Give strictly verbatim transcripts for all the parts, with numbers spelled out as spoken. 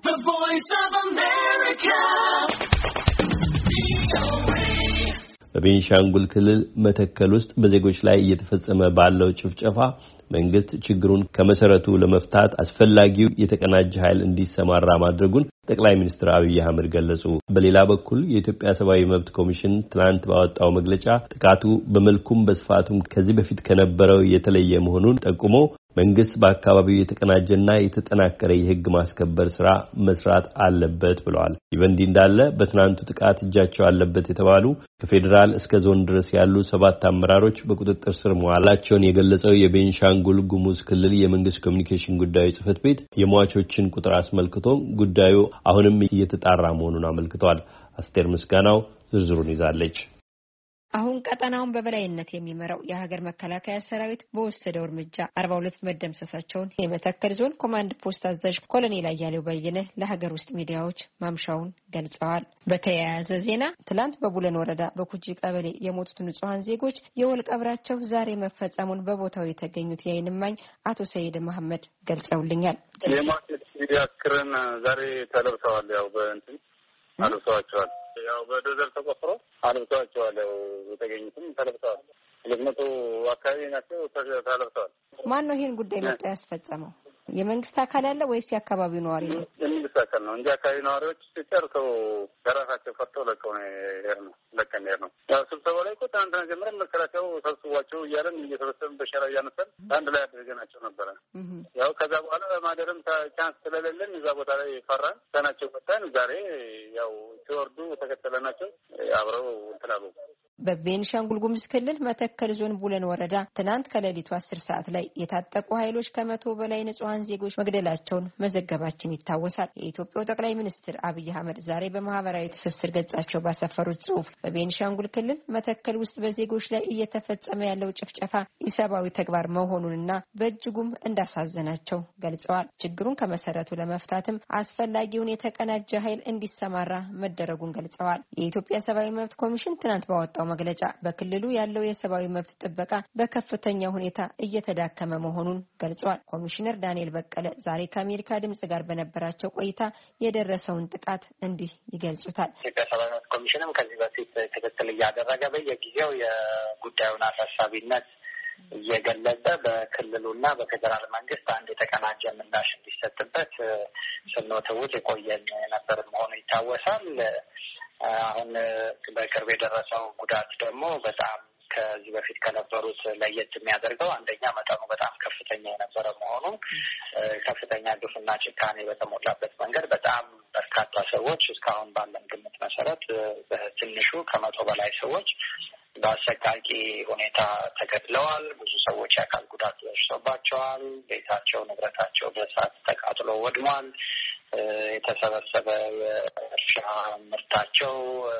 The Voice of America. በቤንሻንጉል ክልል መተከል ውስጥ በዜጎች ላይ እየተፈጸመ ባለው ጭፍጨፋ መንግስት ችግሩን ከመሰረቱ ለመፍታት አስፈላጊው የተቀናጀ ኃይል እንዲሰማራ ማድረጉን ጠቅላይ ሚኒስትር አብይ አህመድ ገለጹ። በሌላ በኩል የኢትዮጵያ ሰብአዊ መብት ኮሚሽን ትናንት ባወጣው መግለጫ ጥቃቱ በመልኩም በስፋቱም ከዚህ በፊት ከነበረው የተለየ መሆኑን ጠቁሞ መንግስት በአካባቢው የተቀናጀና የተጠናከረ የህግ ማስከበር ስራ መስራት አለበት ብለዋል። ይበንዲ እንዳለ በትናንቱ ጥቃት እጃቸው አለበት የተባሉ ከፌደራል እስከ ዞን ድረስ ያሉ ሰባት አመራሮች በቁጥጥር ስር መዋላቸውን የገለጸው የቤንሻንጉል ጉሙዝ ክልል የመንግስት ኮሚኒኬሽን ጉዳዮች ጽህፈት ቤት የሟቾችን ቁጥር አስመልክቶ ጉዳዩ አሁንም እየተጣራ መሆኑን አመልክቷል። አስቴር ምስጋናው ዝርዝሩን ይዛለች። አሁን ቀጠናውን በበላይነት የሚመራው የሀገር መከላከያ ሰራዊት በወሰደው እርምጃ አርባ ሁለት መደምሰሳቸውን የመተከል ዞን ኮማንድ ፖስት አዛዥ ኮሎኔል አያሌው በየነ ለሀገር ውስጥ ሚዲያዎች ማምሻውን ገልጸዋል። በተያያዘ ዜና ትላንት በቡለን ወረዳ በኩጂ ቀበሌ የሞቱት ንጹሃን ዜጎች የወል ቀብራቸው ዛሬ መፈጸሙን በቦታው የተገኙት የዓይን እማኝ አቶ ሰይድ መሐመድ ገልጸውልኛል። የማስት ዲያክረን ዛሬ ተለብሰዋል። ያው በእንትን አልብሰዋቸዋል። ያው በዶዘር ተቆፍሮ አልብሰዋቸዋል። ያው የተገኙትም ተለብሰዋል። ሁለት መቶ አካባቢ ናቸው ተለብሰዋል። ማን ነው ይሄን ጉዳይ መጣ ያስፈጸመው? የመንግስት አካል አለ ወይስ የአካባቢው ነዋሪ ነው? የመንግስት አካል ነው እንጂ አካባቢ ነዋሪዎች ሲጨርሰው ከራሳቸው ፈርተው ለቀው ነው ያለው ለቀን ያለው። ያው ስብሰባው ላይ እኮ ትናንትና ጀምረን መከራቸው ሰብስቧቸው እያለን እየተበሰበን በሸራ እያነሳን አንድ ላይ አድርገናቸው ነበረ። ያው ከዛ በኋላ በማደረም ቻንስ ስለሌለን እዛ ቦታ ላይ ፈራን ተናቸው መጣን። ዛሬ ያው ሲወርዱ ተከተለናቸው አብረው እንትላሉ። በቤንሻንጉል ጉሙዝ ክልል መተከል ዞን ቡለን ወረዳ ትናንት ከሌሊቱ አስር ሰዓት ላይ የታጠቁ ኃይሎች ከመቶ በላይ ንጹሃን ዜጎች መግደላቸውን መዘገባችን ይታወሳል። የኢትዮጵያው ጠቅላይ ሚኒስትር አብይ አህመድ ዛሬ በማህበራዊ ትስስር ገጻቸው ባሰፈሩት ጽሑፍ በቤንሻንጉል ክልል መተከል ውስጥ በዜጎች ላይ እየተፈጸመ ያለው ጭፍጨፋ ኢሰብአዊ ተግባር መሆኑንና በእጅጉም እንዳሳዘናቸው ገልጸዋል። ችግሩን ከመሰረቱ ለመፍታትም አስፈላጊውን የተቀናጀ ኃይል እንዲሰማራ መደረጉን ገልጸዋል። የኢትዮጵያ ሰብአዊ መብት ኮሚሽን ትናንት ባወጣው መግለጫ በክልሉ ያለው የሰብአዊ መብት ጥበቃ በከፍተኛ ሁኔታ እየተዳከመ መሆኑን ገልጸዋል። ኮሚሽነር ዳንኤል በቀለ ዛሬ ከአሜሪካ ድምጽ ጋር በነበራቸው ቆይታ የደረሰውን ጥቃት እንዲህ ይገልጹታል። የኢትዮጵያ ሰብአዊ መብት ኮሚሽንም ከዚህ በፊት ክትትል እያደረገ በየጊዜው የጉዳዩን አሳሳቢነት እየገለጸ በክልሉና በፌደራል መንግስት አንድ የተቀናጀ ምላሽ እንዲሰጥበት ስንወተውት የቆየን ነበር መሆኑ ይታወሳል። አሁን በቅርብ የደረሰው ጉዳት ደግሞ በጣም ከዚህ በፊት ከነበሩት ለየት የሚያደርገው አንደኛ መጠኑ በጣም ከፍተኛ የነበረ መሆኑ፣ ከፍተኛ ግፍና ጭካኔ በተሞላበት መንገድ በጣም በርካታ ሰዎች እስካሁን ባለን ግምት መሰረት በትንሹ ከመቶ በላይ ሰዎች በአሰቃቂ ሁኔታ ተገድለዋል። ብዙ ሰዎች የአካል ጉዳት ደርሶባቸዋል። ቤታቸው፣ ንብረታቸው በእሳት ተቃጥሎ ወድሟል። የተሰበሰበ የእርሻ ምርታቸው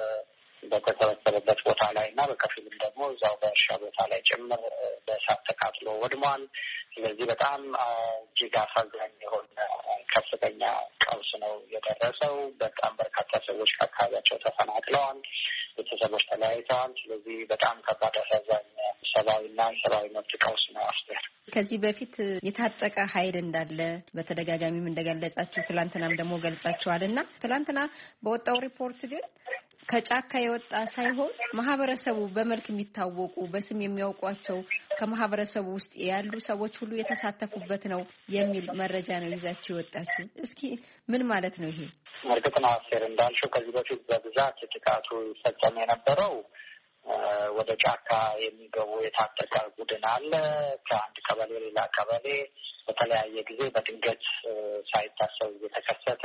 በተሰበሰበበት ቦታ ላይ እና በከፊልም ደግሞ እዛው በእርሻ ቦታ ላይ ጭምር በእሳት ተቃጥሎ ወድሟል። ስለዚህ በጣም እጅግ አሳዛኝ የሆነ ከፍተኛ ቀውስ ነው የደረሰው። በጣም በርካታ ሰዎች ከአካባቢያቸው ተፈናቅለዋል። ቤተሰቦች ተለያይተዋል። ስለዚህ በጣም ከባድ አሳዛኝ ሰብአዊና ሰብአዊ መብት ቀውስ ነው። አስበር ከዚህ በፊት የታጠቀ ኃይል እንዳለ በተደጋጋሚም እንደገለጻችሁ ትላንትናም ደግሞ ገልጻችኋልና ትላንትና በወጣው ሪፖርት ግን ከጫካ የወጣ ሳይሆን ማህበረሰቡ በመልክ የሚታወቁ በስም የሚያውቋቸው ከማህበረሰቡ ውስጥ ያሉ ሰዎች ሁሉ የተሳተፉበት ነው የሚል መረጃ ነው ይዛችሁ የወጣችሁ። እስኪ ምን ማለት ነው ይሄ? እርግጥ ነው አስር እንዳልሽው ከዚህ በፊት በብዛት ጥቃቱ ይፈጸም የነበረው ወደ ጫካ የሚገቡ የታጠቀ ቡድን አለ። ከአንድ ቀበሌ ሌላ ቀበሌ በተለያየ ጊዜ በድንገት ሳይታሰብ እየተከሰተ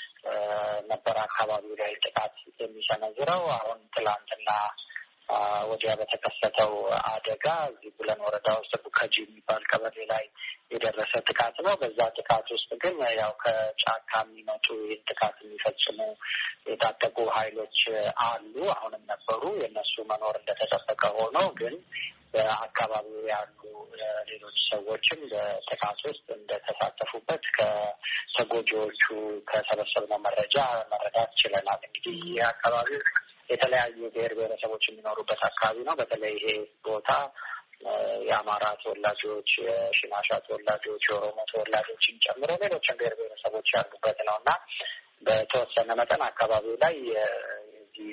ነበር አካባቢው ላይ ጥቃት የሚሰነዝረው። አሁን ትላንትና ወዲያ በተከሰተው አደጋ እዚህ ቡለን ወረዳ ውስጥ ቡከጂ የሚባል ቀበሌ ላይ የደረሰ ጥቃት ነው። በዛ ጥቃት ውስጥ ግን ያው ከጫካ የሚመጡ ይህን ጥቃት የሚፈጽሙ የታጠቁ ኃይሎች አሉ፣ አሁንም ነበሩ። የእነሱ መኖር እንደተጠበቀ ሆኖ ግን በአካባቢው ያሉ ሌሎች ሰዎችም በጥቃት ውስጥ እንደተሳተፉበት ከተጎጂዎቹ ከሰበሰብነው መረጃ መረዳት ችለናል። እንግዲህ ይህ አካባቢ የተለያዩ ብሔር ብሔረሰቦች የሚኖሩበት አካባቢ ነው። በተለይ ይሄ ቦታ የአማራ ተወላጆች፣ የሽናሻ ተወላጆች፣ የኦሮሞ ተወላጆችን ጨምሮ ሌሎችም ብሔር ብሔረሰቦች ያሉበት ነው እና በተወሰነ መጠን አካባቢው ላይ እዚህ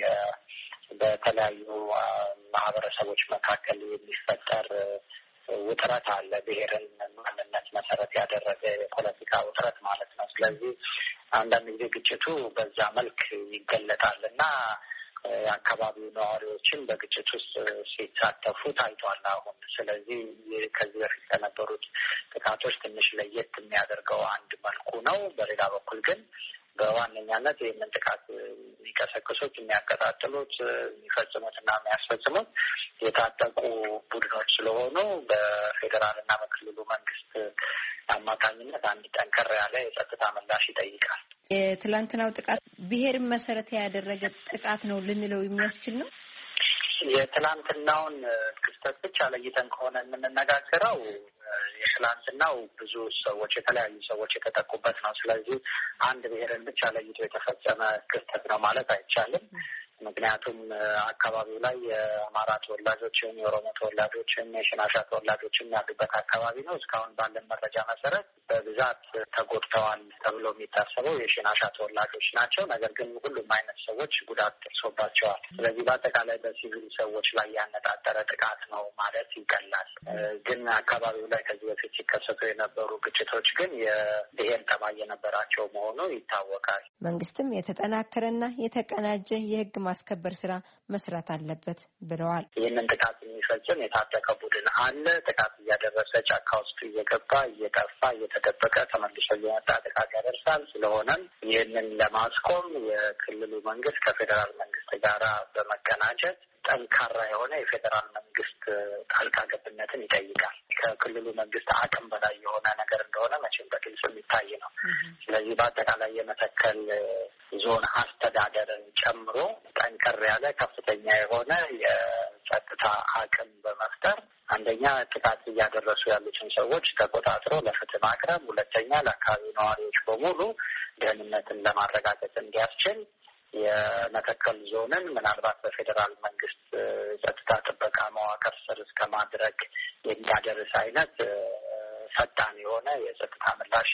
በተለያዩ ማህበረሰቦች መካከል የሚፈጠር ውጥረት አለ። ብሔርን ማንነት መሰረት ያደረገ የፖለቲካ ውጥረት ማለት ነው። ስለዚህ አንዳንድ ጊዜ ግጭቱ በዛ መልክ ይገለጣል እና የአካባቢው ነዋሪዎችን በግጭት ውስጥ ሲሳተፉ ታይቷል አሁን። ስለዚህ ከዚህ በፊት ከነበሩት ጥቃቶች ትንሽ ለየት የሚያደርገው አንድ መልኩ ነው። በሌላ በኩል ግን በዋነኛነት ይህንን ጥቃት የሚቀሰቅሱት፣ የሚያቀጣጥሉት፣ የሚፈጽሙት እና የሚያስፈጽሙት የታጠቁ ቡድኖች ስለሆኑ በፌዴራልና በክልሉ መንግስት አማካኝነት አንድ ጠንከር ያለ የጸጥታ ምላሽ ይጠይቃል። የትላንትናው ጥቃት ብሔርን መሰረት ያደረገ ጥቃት ነው ልንለው የሚያስችል ነው። የትላንትናውን ክስተት ብቻ ለይተን ከሆነ የምንነጋገረው የትላንትናው ብዙ ሰዎች የተለያዩ ሰዎች የተጠቁበት ነው። ስለዚህ አንድ ብሔርን ብቻ ለይቶ የተፈጸመ ክስተት ነው ማለት አይቻልም። ምክንያቱም አካባቢው ላይ የአማራ ተወላጆችም፣ የኦሮሞ ተወላጆችም፣ የሽናሻ ተወላጆችም ያሉበት አካባቢ ነው። እስካሁን ባለን መረጃ መሰረት በብዛት ተጎድተዋል ተብሎ የሚታሰበው የሽናሻ ተወላጆች ናቸው። ነገር ግን ሁሉም አይነት ሰዎች ጉዳት ደርሶባቸዋል። ስለዚህ በአጠቃላይ በሲቪል ሰዎች ላይ ያነጣጠረ ጥቃት ነው ማለት ይቀላል። ግን አካባቢው ላይ ከዚህ በፊት ሲከሰቱ የነበሩ ግጭቶች ግን የብሔር ጠባይ የነበራቸው መሆኑ ይታወቃል። መንግስትም የተጠናከረና የተቀናጀ የህግ ማስከበር ስራ መስራት አለበት ብለዋል። ይህንን ጥቃት የሚፈጽም የታጠቀ ቡድን አለ። ጥቃት እያደረሰ ጫካ ውስጥ እየገባ እየጠፋ እየተደበቀ ተመልሶ እየመጣ ጥቃት ያደርሳል። ስለሆነም ይህንን ለማስቆም የክልሉ መንግስት ከፌዴራል መንግስት ጋራ በመቀናጀት ጠንካራ የሆነ የፌዴራል መንግስት ጣልቃ ገብነትን ይጠይቃል። ከክልሉ መንግስት አቅም በላይ የሆነ ነገር እንደሆነ መቼም በግልጽ የሚታይ ነው። ስለዚህ በአጠቃላይ የመተከል ዞን አስተዳደርን ጨምሮ ጠንከር ያለ ከፍተኛ የሆነ የጸጥታ አቅም በመፍጠር አንደኛ ጥቃት እያደረሱ ያሉትን ሰዎች ተቆጣጥሮ ለፍትህ ማቅረብ፣ ሁለተኛ ለአካባቢው ነዋሪዎች በሙሉ ደህንነትን ለማረጋገጥ እንዲያስችል የመተከል ዞንን ምናልባት በፌዴራል መንግስት ጸጥታ ጥበቃ መዋቅር ስር እስከ ማድረግ የሚያደርስ አይነት ፈጣን የሆነ የጸጥታ ምላሽ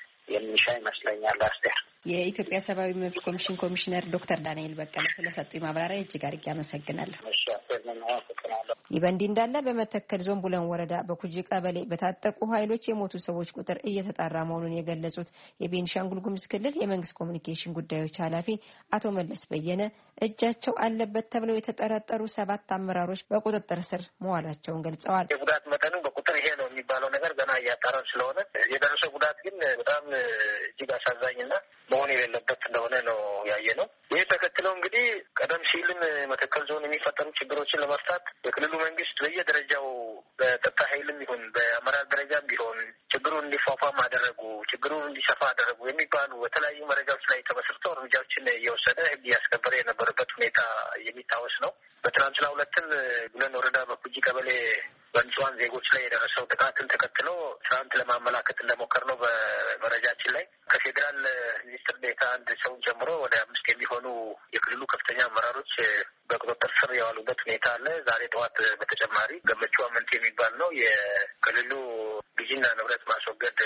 የሚሻ ይመስለኛል። አስቴር፣ የኢትዮጵያ ሰብአዊ መብት ኮሚሽን ኮሚሽነር ዶክተር ዳንኤል በቀለ ስለሰጡኝ ማብራሪያ እጅግ አድርጌ አመሰግናለሁ። እሺ አስቴር፣ ምን አመሰግናለሁ። ይህ በእንዲህ እንዳለ በመተከል ዞን ቡለን ወረዳ በኩጂ ቀበሌ በታጠቁ ኃይሎች የሞቱ ሰዎች ቁጥር እየተጣራ መሆኑን የገለጹት የቤኒሻንጉል ጉሙዝ ክልል የመንግስት ኮሚኒኬሽን ጉዳዮች ኃላፊ አቶ መለስ በየነ እጃቸው አለበት ተብለው የተጠረጠሩ ሰባት አመራሮች በቁጥጥር ስር መዋላቸውን ገልጸዋል። የጉዳት መጠኑ በቁጥር ይሄ ነው የሚባለው ነገር ገና እያጣራን ስለሆነ የደረሰው ጉዳት ግን በጣም እጅግ አሳዛኝና መሆን የሌለበት እንደሆነ ነው ያየ ነው። ይህ ተከትለው እንግዲህ ቀደም ሲልም መተከል ዞን የሚፈጠሩ ችግሮችን ለመፍታት የክልሉ መንግስት በየደረጃው በጸጥታ ኃይልም ይሁን በአመራር ደረጃም ቢሆን ችግሩን እንዲፏፏም አደረጉ፣ ችግሩን እንዲሰፋ አደረጉ የሚባሉ በተለያዩ መረጃዎች ላይ ተመስርተው እርምጃዎችን እየወሰደ ህግ እያስከበረ የነበረበት ሁኔታ የሚታወስ ነው። በትናንትና ሁለትም ቡለን ወረዳ በኩጂ ቀበሌ በንጹሃን ዜጎች ላይ የደረሰው ጥቃትን ተከትሎ ትናንት ለማመላከት እንደሞከር ነው በመረጃችን ላይ ከፌዴራል ሚኒስትር ዴኤታ አንድ ሰውን ጨምሮ ወደ አምስት የሚሆኑ የክልሉ ከፍተኛ አመራሮች በቁጥጥር ስር የዋሉበት ሁኔታ አለ። ዛሬ ጠዋት በተጨማሪ ገመቹ አመንቴ የሚባል ነው የክልሉ ግዢና ንብረት ማስወገድ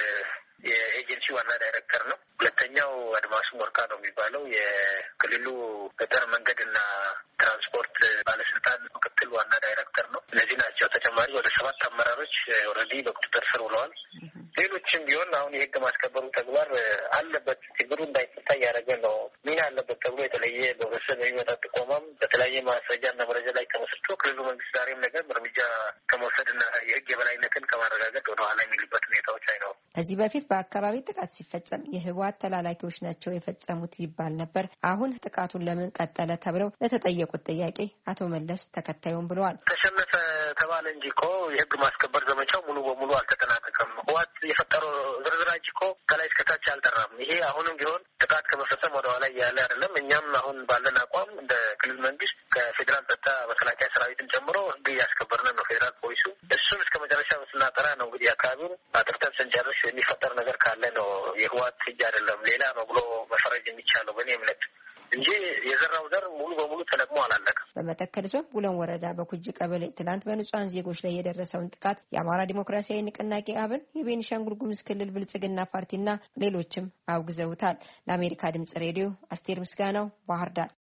የኤጀንሲ ዋና ዳይሬክተር ነው። ሁለተኛው አድማሱ ወርቃ ነው የሚባለው የክልሉ ገጠር መንገድና ትራንስፖርት ባለስልጣን ምክትል ዋና ዳይሬክተር ነው። እነዚህ ናቸው። ተጨማሪ ወደ ሰባት አመራሮች ኦልሬዲ በቁጥጥር ስር ውለዋል። ሌሎችም ቢሆን አሁን የህግ ማስከበሩ ተግባር አለበት ችግሩ እንዳይፈታ እያደረገ ነው ሚና አለበት ተብሎ የተለየ በህብረተሰብ የሚመጣ ጥቆማም በተለያየ ማስረጃና መረጃ ላይ ተመስርቶ ክልሉ መንግስት ዛሬም ነገር እርምጃ ከመውሰድና የህግ የበላይነትን ከማረጋገጥ ወደኋላ የሚሉበት ሁኔታዎች አይኖሩም። ከዚህ በፊት በአካባቢ ጥቃት ሲፈጸም የህወሓት ተላላኪዎች ናቸው የፈጸሙት ይባል ነበር። አሁን ጥቃቱን ለምን ቀጠለ ተብለው ለተጠየቁት ጥያቄ አቶ መለስ ተከታዩን ብለዋል። ተሸነፈ ተባለ እንጂ እኮ የህግ ማስከበር ዘመቻው ሙሉ በሙሉ አልተጠናቀቀም። ህወሓት የፈጠረው ዝርዝራጅ እኮ ከላይ እስከታች አልጠራም። ይሄ አሁንም ቢሆን ጥቃት ከመፈጸም ወደኋላ እያለ አይደለም። እኛም አሁን ባለን አቋም እንደ ክልል መንግስት ከፌዴራል ጸጥታ መከላከያ ሰራዊትን ጨምሮ ህግ እያስከበርን ነው። ፌዴራል ፖሊሱ እሱን እስከ መጨረሻ ስናጠራ ነው እንግዲህ አካባቢውን አጥርተን ስንጨርስ የሚፈጠር ነገር ካለ ነው የህወሓት እጅ አይደለም ሌላ ነው ብሎ መፈረጅ የሚቻለው በእኔ እምነት። እንጂ የዘራው ዘር ሙሉ በሙሉ ተለቅሞ አላለቀም። በመተከል ዞን ቡለን ወረዳ በኩጂ ቀበሌ ትናንት በንጹሃን ዜጎች ላይ የደረሰውን ጥቃት የአማራ ዲሞክራሲያዊ ንቅናቄ አብን፣ የቤኒሻንጉል ጉሙዝ ክልል ብልጽግና ፓርቲና ሌሎችም አውግዘውታል። ለአሜሪካ ድምጽ ሬዲዮ አስቴር ምስጋናው ባህር ዳር።